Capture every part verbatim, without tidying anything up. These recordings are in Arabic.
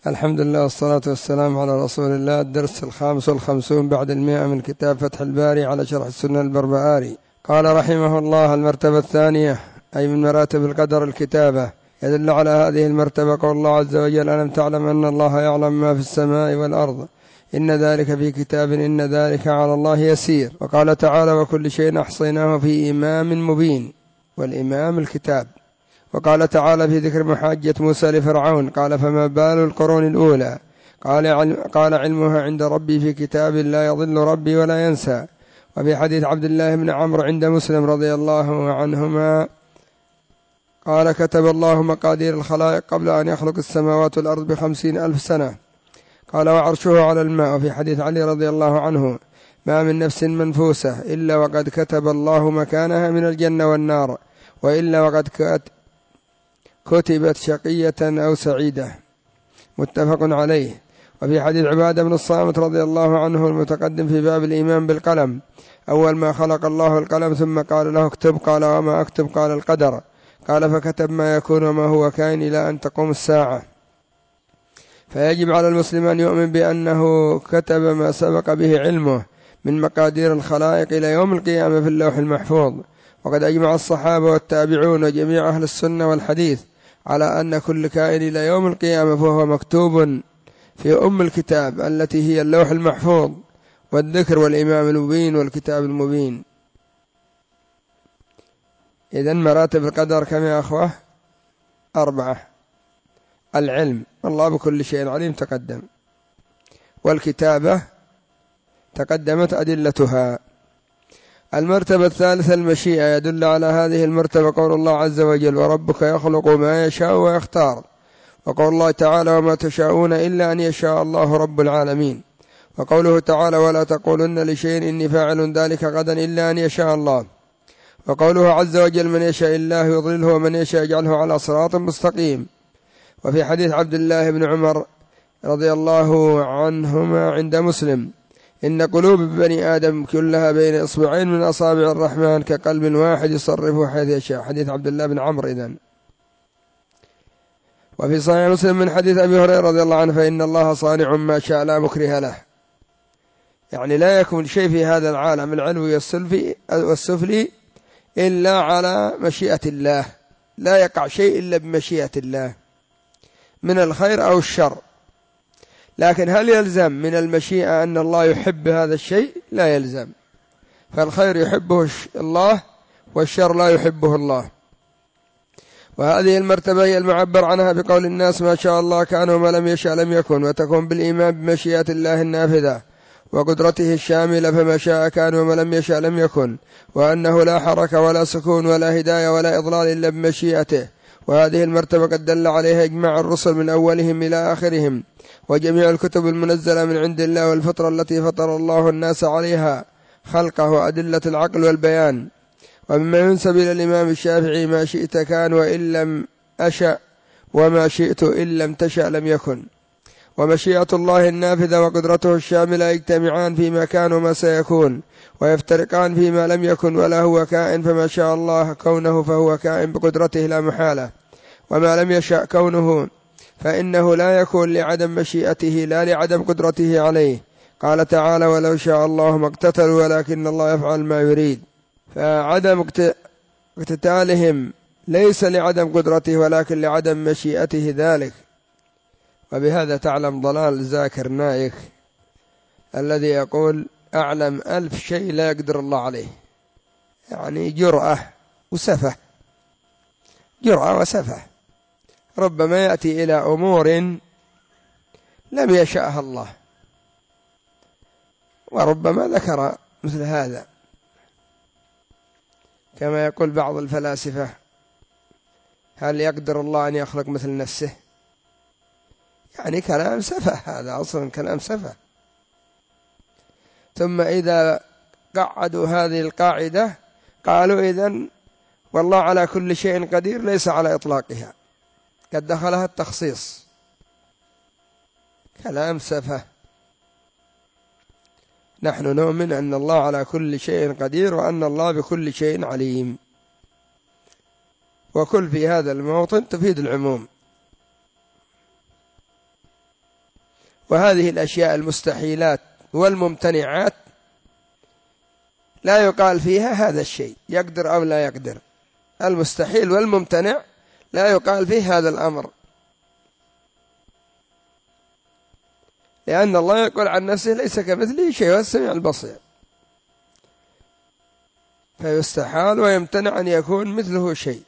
الحمد لله والصلاة والسلام على رسول الله. الدرس الخامس والخمسون بعد المئة من كتاب فتح الباري على شرح السنة البربهاري. قال رحمه الله: المرتبة الثانية أي من مراتب القدر الكتابة. يدل على هذه المرتبة قول الله عز وجل: ألم تعلم أن الله يعلم ما في السماء والأرض إن ذلك في كتاب إن ذلك على الله يسير. وقال تعالى: وكل شيء أحصيناه في إمام مبين، والإمام الكتاب. وقال تعالى في ذكر محاجة موسى لفرعون: قال فما بال القرون الأولى قال علمها عند ربي في كتاب لا يضل ربي ولا ينسى. وفي حديث عبد الله بن عمرو عند مسلم رضي الله عنهما قال: كتب الله مقادير الخلائق قبل أن يخلق السماوات والأرض بخمسين ألف سنة. قال: وعرشه على الماء. وفي حديث علي رضي الله عنه: ما من نفس منفوسة إلا وقد كتب الله مكانها من الجنة والنار، وإلا وقد كتبت شقية أو سعيدة. متفق عليه. وفي حديث عبادة بن الصامت رضي الله عنه المتقدم في باب الإيمان بالقلم: أول ما خلق الله القلم ثم قال له اكتب، قال: وما أكتب؟ قال: القدر. قال: فكتب ما يكون وما هو كائن إلى أن تقوم الساعة. فيجب على المسلم أن يؤمن بأنه كتب ما سبق به علمه من مقادير الخلائق إلى يوم القيامة في اللوح المحفوظ. وقد أجمع الصحابة والتابعون وجميع أهل السنة والحديث على أن كل كائن إلى يوم القيامة فهو مكتوب في أم الكتاب التي هي اللوح المحفوظ والذكر والإمام المبين والكتاب المبين. إذن مراتب القدر كم يا أخوة؟ أربعة: العلم، الله بكل شيء عليم تقدم، والكتابة تقدمت أدلتها. المرتبة الثالثة المشيئة. يدل على هذه المرتبة قول الله عز وجل: وربك يخلق ما يشاء ويختار. وقول الله تعالى: وما تشاءون إلا أن يشاء الله رب العالمين. وقوله تعالى: ولا تقولن لشيء إني فاعل ذلك غدا إلا أن يشاء الله. وقوله عز وجل: من يشاء الله يضلله ومن يشاء يجعله على صراط مستقيم. وفي حديث عبد الله بن عمر رضي الله عنهما عند مسلم: إن قلوب بني آدم كلها بين إصبعين من أصابع الرحمن كقلب واحد يصرفه حيث يشاء. حديث عبد الله بن عمرو. إذن وفي صحيح مسلم من حديث أبي هريرة رضي الله عنه: فإن الله صانع ما شاء لا مكره له. يعني لا يكون شيء في هذا العالم العلوي والسفلي إلا على مشيئة الله، لا يقع شيء إلا بمشيئة الله من الخير أو الشر. لكن هل يلزم من المشيئة أن الله يحب هذا الشيء؟ لا يلزم. فالخير يحبه الله والشر لا يحبه الله. وهذه المرتبة هي المعبر عنها بقول الناس: ما شاء الله كان وما لم يشاء لم يكن. وتكون بالإيمان بمشيئة الله النافذة وقدرته الشاملة، فما شاء كان وما لم يشاء لم يكن. وأنه لا حركة ولا سكون ولا هداية ولا إضلال إلا بمشيئته. وهذه المرتبة قد دل عليها إجماع الرسل من أولهم إلى آخرهم، وجميع الكتب المنزلة من عند الله، والفطرة التي فطر الله الناس عليها خلقه وأدلة العقل والبيان. ومما ينسب إلى الإمام الشافعي: ما شئت كان وإن لم أشأ، وما شئت إن لم تشأ لم يكن. ومشيئة الله النافذة وقدرته الشاملة يجتمعان فيما كان وما سيكون، ويفترقان فيما لم يكن ولا هو كائن. فما شاء الله كونه فهو كائن بقدرته لا محالة، وما لم يشأ كونه فإنه لا يكون لعدم مشيئته لا لعدم قدرته عليه. قال تعالى: ولو شاء الله ما اقتتلوا ولكن الله يفعل ما يريد. فعدم اقتتالهم ليس لعدم قدرته ولكن لعدم مشيئته ذلك. وبهذا تعلم ضلال زاكر نايك الذي يقول: أعلم ألف شيء لا يقدر الله عليه. يعني جرأة وسفة، جرأة وسفة. ربما يأتي إلى أمور لم يشأها الله، وربما ذكر مثل هذا كما يقول بعض الفلاسفة: هل يقدر الله أن يخلق مثل نفسه؟ يعني كلام سفه، هذا أصلا كلام سفه. ثم إذا قعدوا هذه القاعدة قالوا: إذن والله على كل شيء قدير ليس على إطلاقها، قد دخلها التخصيص. كلام سفه. نحن نؤمن أن الله على كل شيء قدير وأن الله بكل شيء عليم. وكل في هذا الموطن تفيد العموم. وهذه الأشياء المستحيلات والممتنعات لا يقال فيها هذا الشيء يقدر أو لا يقدر. المستحيل والممتنع لا يقال فيه هذا الأمر، لأن الله يقول عن نفسه ليس كمثله شيء هو السميع البصير، فيستحال ويمتنع أن يكون مثله شيء.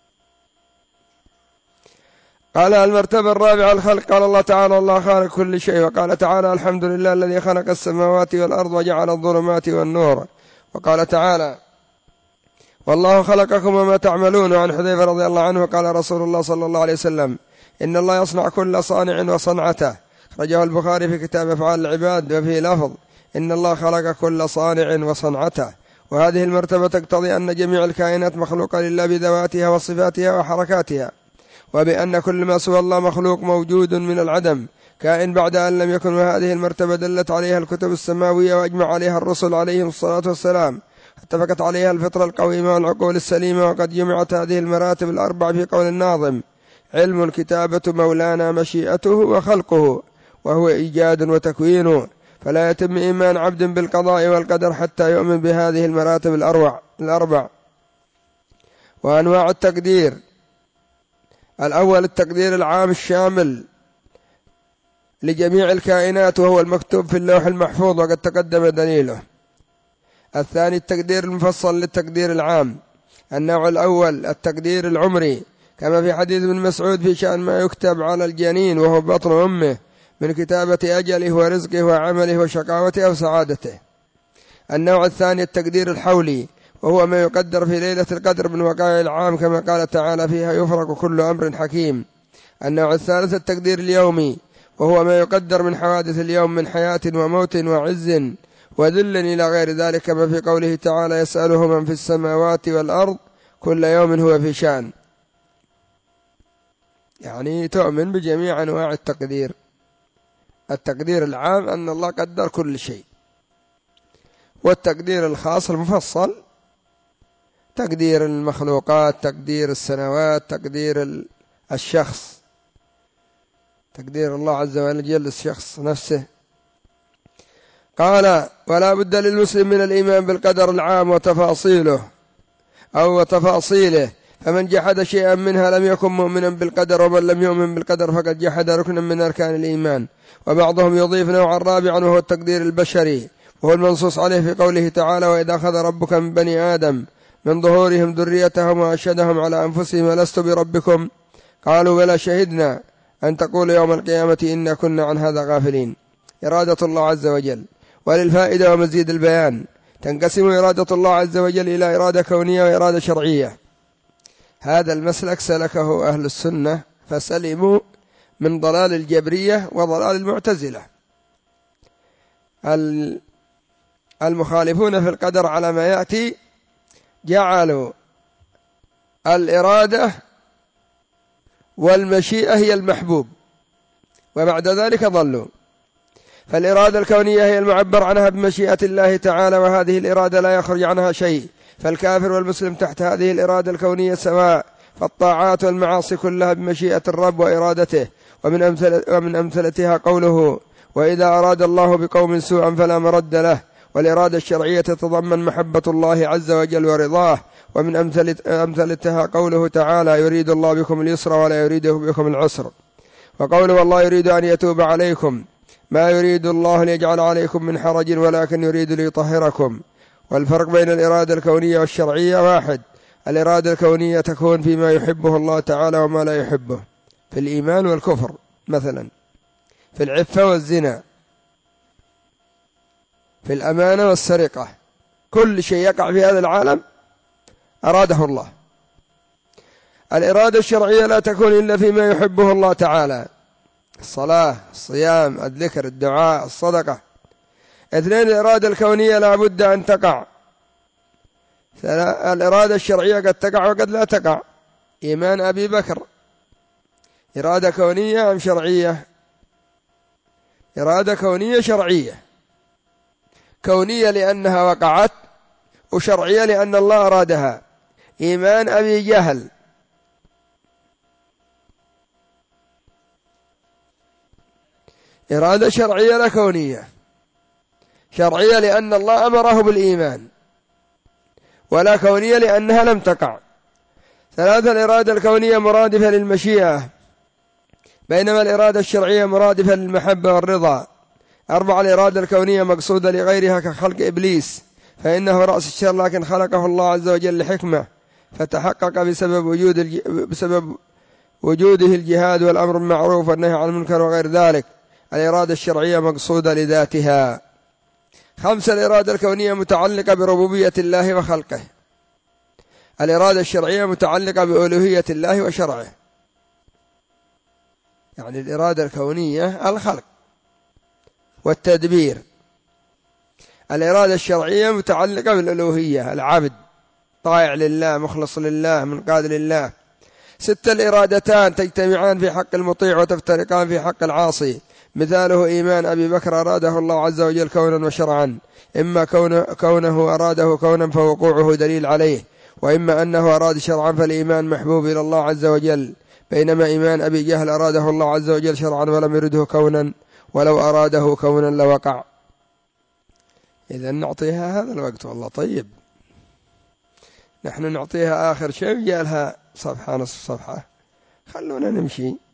قال المرتبة الرابعة الخلق. قال الله تعالى الله خالق كل شيء. وقال تعالى الحمد لله الذي خلق السماوات والأرض وجعل الظلمات والنور. وقال تعالى والله خلقكم وما تعملون. وعن حذيفة رضي الله عنه قال رسول الله صلى الله عليه وسلم إن الله يصنع كل صانع وصنعته. رجاه البخاري في كتاب أفعال العباد وفيه لفظ إن الله خلق كل صانع وصنعته. وهذه المرتبة تقتضي أن جميع الكائنات مخلوقة لله بذواتها وصفاتها وحركاتها، وبأن كل ما سوى الله مخلوق موجود من العدم كائن بعد أن لم يكن. وهذه المرتبة دلت عليها الكتب السماوية وأجمع عليها الرسل عليهم الصلاة والسلام، اتفقت عليها الفطرة القويمة والعقول السليمة. وقد جمعت هذه المراتب الأربع في قول الناظم علم كتابة مولانا مشيئته وخلقه وهو إيجاد وتكوين، فلا يتم إيمان عبد بالقضاء والقدر حتى يؤمن بهذه المراتب الأربع. وأنواع التقدير: الأول التقدير العام الشامل لجميع الكائنات وهو المكتوب في اللوح المحفوظ وقد تقدم دليله. الثاني التقدير المفصل للتقدير العام. النوع الأول التقدير العمري كما في حديث ابن مسعود في شأن ما يكتب على الجنين وهو بطن أمه من كتابة أجله ورزقه وعمله وشقاوته وسعادته. النوع الثاني التقدير الحولي وهو ما يقدر في ليلة القدر من وقائع العام كما قال تعالى فيها يفرق كل أمر حكيم. النوع الثالث التقدير اليومي وهو ما يقدر من حوادث اليوم من حياة وموت وعز وذل إلى غير ذلك كما في قوله تعالى يسأله من في السماوات والأرض كل يوم هو في شأن، يعني تؤمن بجميع أنواع التقدير. التقدير العام أن الله قدر كل شيء، والتقدير الخاص المفصل تقدير المخلوقات، تقدير السنوات، تقدير الشخص، تقدير الله عز وجل الشخص نفسه. قال ولا بد للمسلم من الإيمان بالقدر العام وتفاصيله أو تفاصيله، فمن جحد شيئا منها لم يكن مؤمنا بالقدر، ومن لم يؤمن بالقدر فقد جحد ركنا من أركان الإيمان. وبعضهم يضيف نوعا رابعا وهو التقدير البشري، وهو المنصوص عليه في قوله تعالى وإذا أخذ ربك من بني آدم من ظهورهم ذريتهم وأشهدهم على أنفسهم ألست بربكم قالوا بلى شهدنا أن تقول يوم القيامة إنا كنا عن هذا غافلين. إرادة الله عز وجل. وللفائدة ومزيد البيان تنقسم إرادة الله عز وجل إلى إرادة كونية وإرادة شرعية. هذا المسلك سلكه أهل السنة فسلموا من ضلال الجبرية وضلال المعتزلة. المخالفون في القدر على ما يأتي جعلوا الإرادة والمشيئة هي المحبوب، وبعد ذلك ضلوا. فالإرادة الكونية هي المعبر عنها بمشيئة الله تعالى، وهذه الإرادة لا يخرج عنها شيء، فالكافر والمسلم تحت هذه الإرادة الكونية سواء، فالطاعات والمعاصي كلها بمشيئة الرب وإرادته. ومن, أمثل ومن أمثلتها قوله وإذا أراد الله بقوم سوءا فلا مرد له. والإرادة الشرعية تتضمن محبة الله عز وجل ورضاه. ومن أمثلتها قوله تعالى يريد الله بكم اليسر ولا يريد بكم العسر. وقوله والله يريد أن يتوب عليكم ما يريد الله ليجعل عليكم من حرج ولكن يريد ليطهركم. والفرق بين الإرادة الكونية والشرعية واحد، الإرادة الكونية تكون فيما يحبه الله تعالى وما لا يحبه، في الإيمان والكفر مثلا، في العفة والزنا، في الأمانة والسرقة، كل شيء يقع في هذا العالم أراده الله. الإرادة الشرعية لا تكون إلا فيما يحبه الله تعالى، الصلاة، الصيام، الذكر، الدعاء، الصدقة. اثنين الإرادة الكونية لا بد أن تقع. الإرادة الشرعية قد تقع وقد لا تقع. إيمان أبي بكر إرادة كونية أم شرعية؟ إرادة كونية شرعية، كونية لأنها وقعت، وشرعية لأن الله أرادها. إيمان أبي جهل إرادة شرعية لا كونية. شرعية لأن الله أمره بالإيمان، ولا كونية لأنها لم تقع. ثلاثة: الإرادة الكونية مرادفة للمشيئة، بينما الإرادة الشرعية مرادفة للمحبة والرضا. أربعة: الإرادة الكونية مقصودة لغيرها كخلق إبليس، فإنه رأس الشر لكن خلقه الله عز وجل لحكمة، فتحقق بسبب وجود الج... بسبب وجوده الجهاد والأمر بالمعروف والنهي عن المنكر وغير ذلك. الإرادة الشرعية مقصودة لذاتها. خمسة: الإرادة الكونية متعلقة بربوبية الله وخلقه، الإرادة الشرعية متعلقة بألوهية الله وشرعه. يعني الإرادة الكونية الخلق والتدبير، الإرادة الشرعية متعلقة بالألوهية، العبد طائع لله مخلص لله منقاد لله. ستة: الإرادتان تجتمعان في حق المطيع وتفترقان في حق العاصي. مثاله إيمان أبي بكر أراده الله عز وجل كونا وشرعا، إما كونه, كونه أراده كونا فوقوعه دليل عليه، وإما أنه أراد شرعا فالإيمان محبوب إلى الله عز وجل، بينما إيمان أبي جهل أراده الله عز وجل شرعا ولم يرده كونا، ولو أراده كونا لوقع. إذا نعطيها هذا الوقت والله طيب، نحن نعطيها آخر شيء، جالها صفحة نصف صفحة، خلونا نمشي.